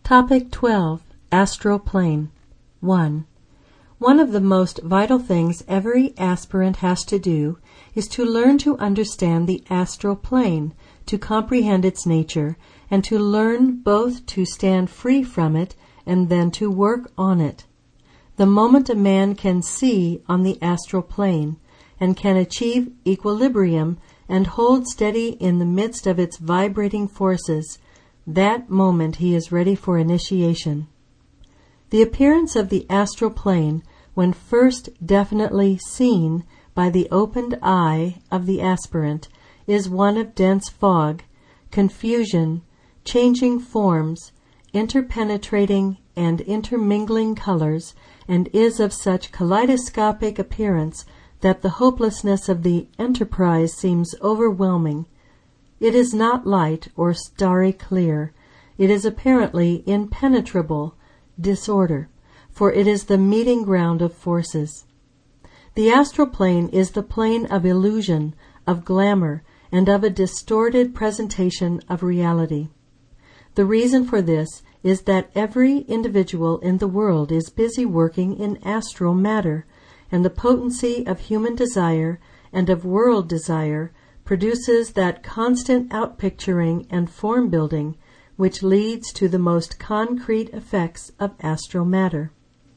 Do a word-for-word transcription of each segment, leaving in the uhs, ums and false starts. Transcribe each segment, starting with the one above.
Topic twelve. Astral Plane. one. One of the most vital things every aspirant has to do is to learn to understand the astral plane, to comprehend its nature, and to learn both to stand free from it and then to work on it. The moment a man can see on the astral plane and can achieve equilibrium and hold steady in the midst of its vibrating forces, that moment he is ready for initiation. The appearance of the astral plane, when first definitely seen by the opened eye of the aspirant, is one of dense fog, confusion, changing forms, interpenetrating and intermingling colors, and is of such kaleidoscopic appearance that the hopelessness of the enterprise seems overwhelming. It is not light or starry clear. It is apparently impenetrable disorder, for it is the meeting ground of forces. The astral plane is the plane of illusion, of glamour, and of a distorted presentation of reality. The reason for this is that every individual in the world is busy working in astral matter, and the potency of human desire and of world desire produces that constant outpicturing and form building which leads to the most concrete effects of astral matter.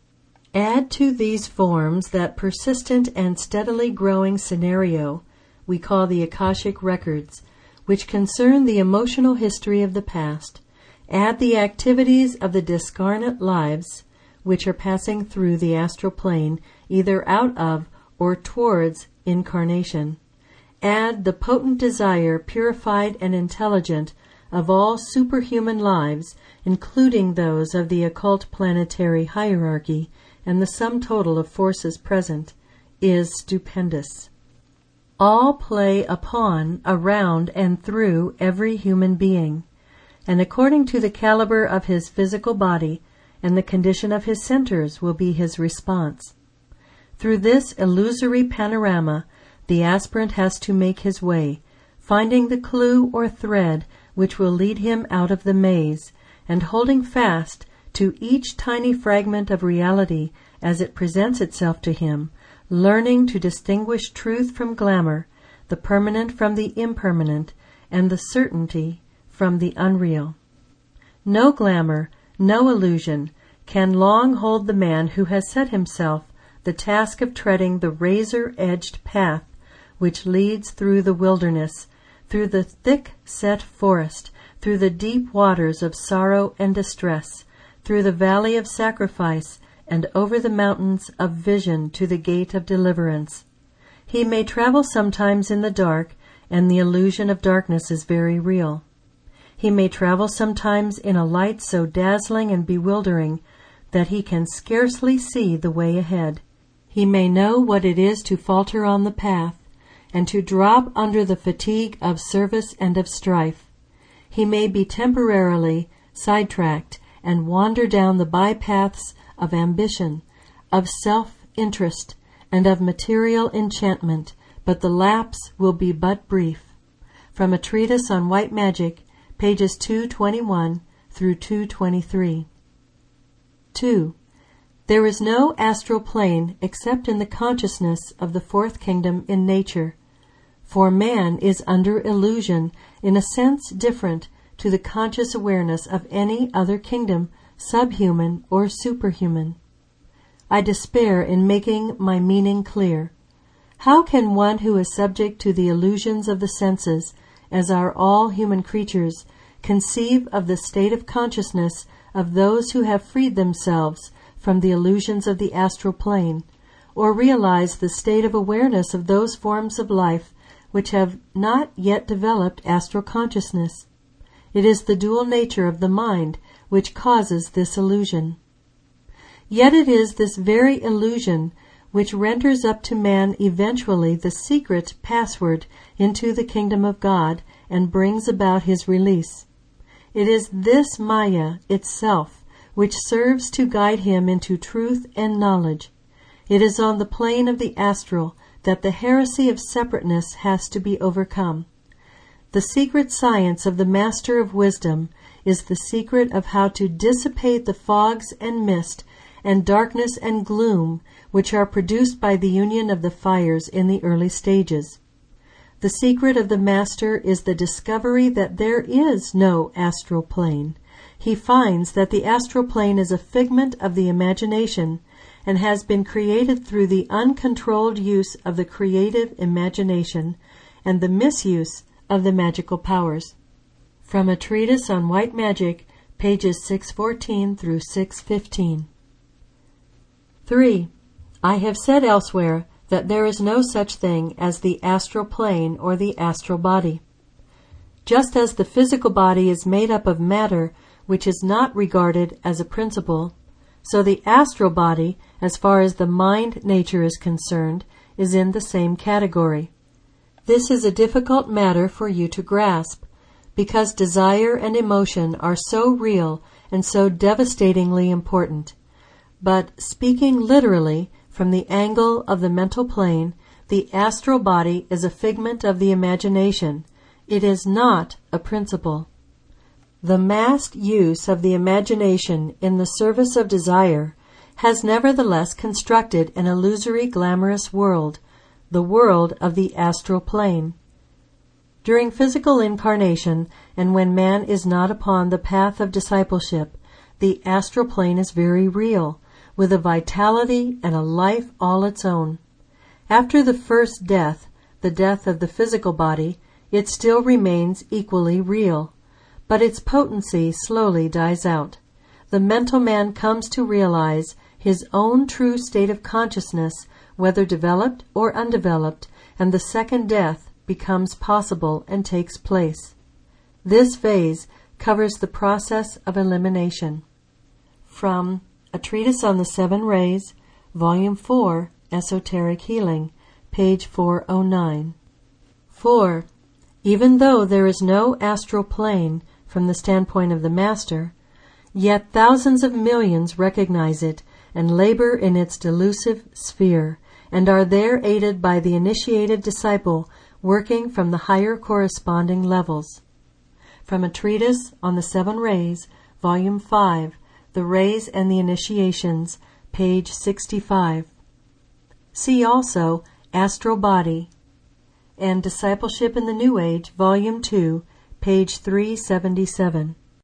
Add to these forms that persistent and steadily growing scenario we call the Akashic Records, which concern the emotional history of the past. Add the activities of the discarnate lives which are passing through the astral plane, either out of or towards incarnation. Add the potent desire, purified and intelligent, of all superhuman lives, including those of the occult planetary hierarchy, and the sum total of forces present is stupendous. All play upon, around, and through every human being, and according to the caliber of his physical body and the condition of his centers will be his response. Through this illusory panorama, the aspirant has to make his way, finding the clue or thread which will lead him out of the maze, and holding fast to each tiny fragment of reality as it presents itself to him, learning to distinguish truth from glamour, the permanent from the impermanent, and the certainty from the unreal. No glamour, no illusion, can long hold the man who has set himself the task of treading the razor-edged path which leads through the wilderness, through the thick-set forest, through the deep waters of sorrow and distress, through the valley of sacrifice, and over the mountains of vision to the gate of deliverance. He may travel sometimes in the dark, and the illusion of darkness is very real. He may travel sometimes in a light so dazzling and bewildering that he can scarcely see the way ahead. He may know what it is to falter on the path, and to drop under the fatigue of service and of strife. He may be temporarily sidetracked and wander down the bypaths of ambition, of self-interest, and of material enchantment, but the lapse will be but brief. From a treatise on white magic, pages two twenty-one through two twenty-three. two. There is no astral plane except in the consciousness of the fourth kingdom in nature, for man is under illusion in a sense different to the conscious awareness of any other kingdom, subhuman or superhuman. I despair in making my meaning clear. How can one who is subject to the illusions of the senses, as are all human creatures, conceive of the state of consciousness of those who have freed themselves from the illusions of the astral plane, or realize the state of awareness of those forms of life which have not yet developed astral consciousness? It is the dual nature of the mind which causes this illusion. Yet it is this very illusion which renders up to man eventually the secret password into the kingdom of God and brings about his release. It is this Maya itself which serves to guide him into truth and knowledge. It is on the plane of the astral that the heresy of separateness has to be overcome. The secret science of the Master of Wisdom is the secret of how to dissipate the fogs and mist and darkness and gloom which are produced by the union of the fires in the early stages. The secret of the Master is the discovery that there is no astral plane. He finds that the astral plane is a figment of the imagination and has been created through the uncontrolled use of the creative imagination and the misuse of the magical powers. From a treatise on white magic, pages six fourteen through six fifteen. three. I have said elsewhere that there is no such thing as the astral plane or the astral body. Just as the physical body is made up of matter which is not regarded as a principle, so the astral body, as far as the mind nature is concerned, is in the same category. This is a difficult matter for you to grasp, because desire and emotion are so real and so devastatingly important. But speaking literally, from the angle of the mental plane, the astral body is a figment of the imagination. It is not a principle. The massed use of the imagination in the service of desire has nevertheless constructed an illusory, glamorous world, the world of the astral plane. During physical incarnation, and when man is not upon the path of discipleship, the astral plane is very real, with a vitality and a life all its own. After the first death, the death of the physical body, it still remains equally real, but its potency slowly dies out. The mental man comes to realize his own true state of consciousness, whether developed or undeveloped, and the second death becomes possible and takes place. This phase covers the process of elimination. From A Treatise on the Seven Rays, Volume four, Esoteric Healing, page four oh nine. four. Even though there is no astral plane from the standpoint of the Master, yet thousands of millions recognize it and labor in its delusive sphere, and are there aided by the initiated disciple working from the higher corresponding levels. From A Treatise on the Seven Rays, Volume five, The Rays and the Initiations, page sixty-five. See also Astral Body and Discipleship in the New Age, Volume two, page three seventy-seven.